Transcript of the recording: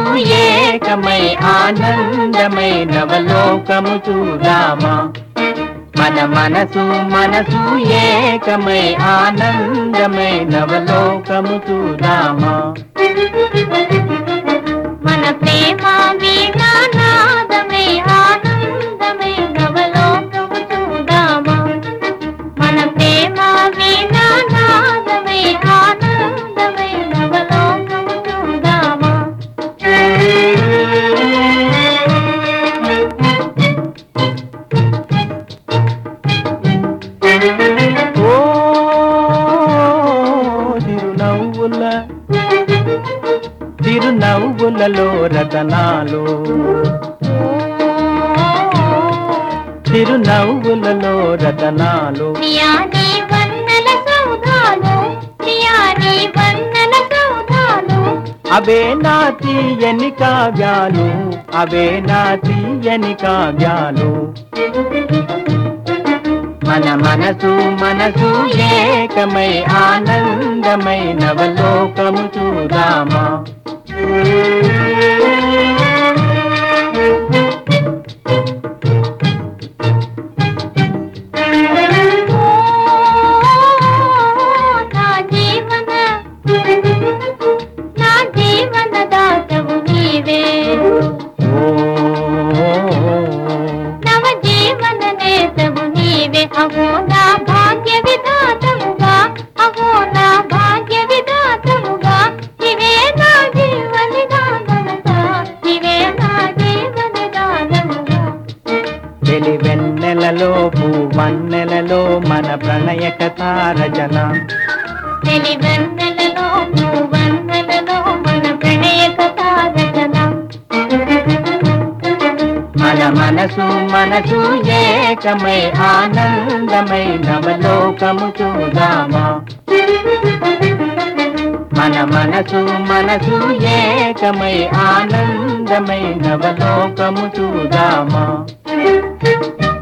ఏకమై ఆనందమై నవలోకము చూద్దామా మన మనసు ఏకమై ఆనందమై నవలోకము చూద్దామా మన ప్రేమ వీణానాదమై ఆనందమై నవలోకము చూద్దామా మన ప్రేమ వీణానాదమై ఆనందమై నవలోకము చూద్దామా ఓ చిరునవ్వులలో రతనాలు చిరునవ్వులలో రతనాలు ప్రియాని వన్నెల సౌధాలు ప్రియాని వన్నెల సౌధాలు అవే నా తీయని కావ్యాలు అవే నా తీయని కావ్యాలు మన మనసు ఏకమై ఆనందమై నవలోకము చూద్దామా నా జీవన దాతవు నీవే నవ జీవన నేతవు నీవే అహో నా భాగ్య విధాతముగా అహో నా భాగ్య విధాతముగా ఇవే నా జీవని గానముగా ఇవే నా జీవని గానముగా వెన్నెలలో పూవన్నెలలో మన ప్రణయ కథా రచన వెన్నెలలో పూవన్నెలలో మన ప్రణయ కథా రచన మన మనసు ఏకమై ఆనందమై నవలోకము చూద్దామా మన మనసు ఏకమై ఆనందమై నవలోకము చూద్దామా